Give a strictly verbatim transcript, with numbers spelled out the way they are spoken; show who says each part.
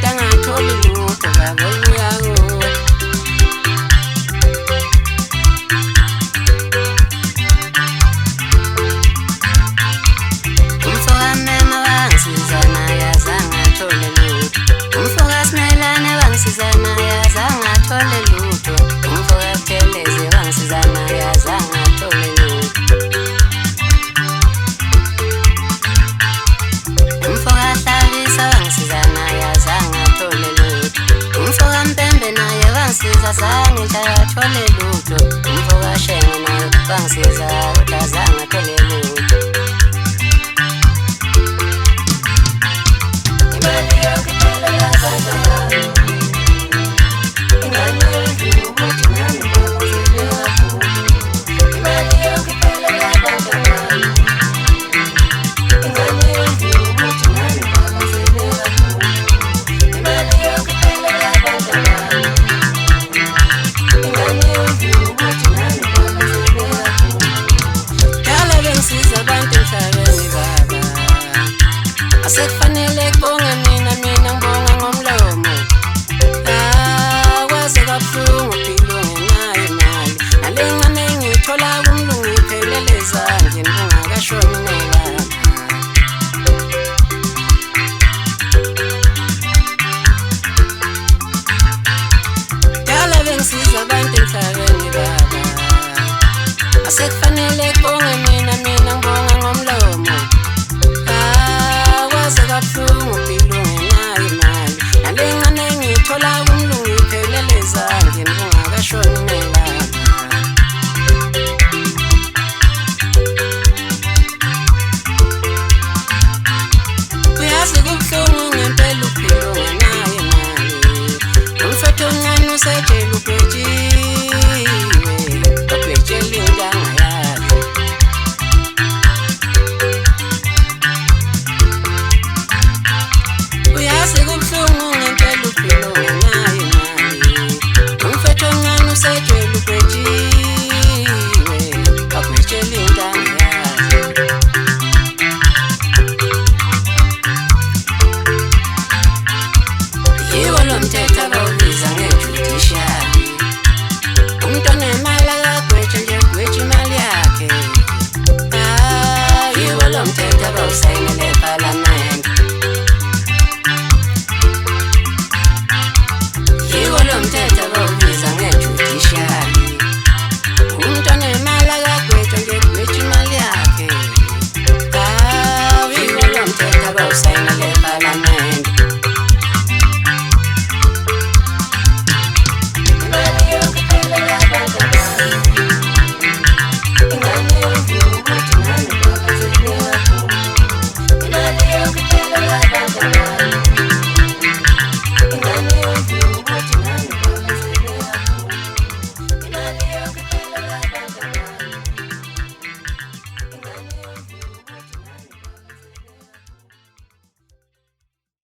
Speaker 1: angatholi lutho kabeluya kuwe. Umfoka mema wangisiza naye azange athole lutho. Umfoka Simelane wangisiza naye azange athole lutho. Umfoka Buthelezi wangisiza naye azange athole lutho. Umfoka Hlalisa wangisiza naye azange athole lutho. Umfoka Mpembe naye wangisiza azange athole lutho. Umfoka Shenge naye wangisiza kodwa azange athole lutho. Asekufanele kubonga mina mina ngibonga ngomlomo. Ah kwaze kabuhlungu philo ngenayo imali. Nale ncane engithola kumlungu iphelele ezandleni kungakashoni nelanga. Dala bengisiza abantu emhlabeni baba. Asekufanele kubonga mina mina ngibonga ngomlomo. Kabuhlungu philo ngenayo imali. Nale ncane engithola kumlungu iphelele ezandleni kungakashoni nelanga. Uyazi kubuhlungu ngempela uphilo ngenayo imali. Umfethu omncane usetshela ugwetshiwe, bagwetshela intanga yakhe. Uyazi kubuhlungu ngempela uphilo ngenayo imali. Umfethu omncane usetshela ugwetshiwe, bagwetshela intanga yakhe. Yiwo lo mthetho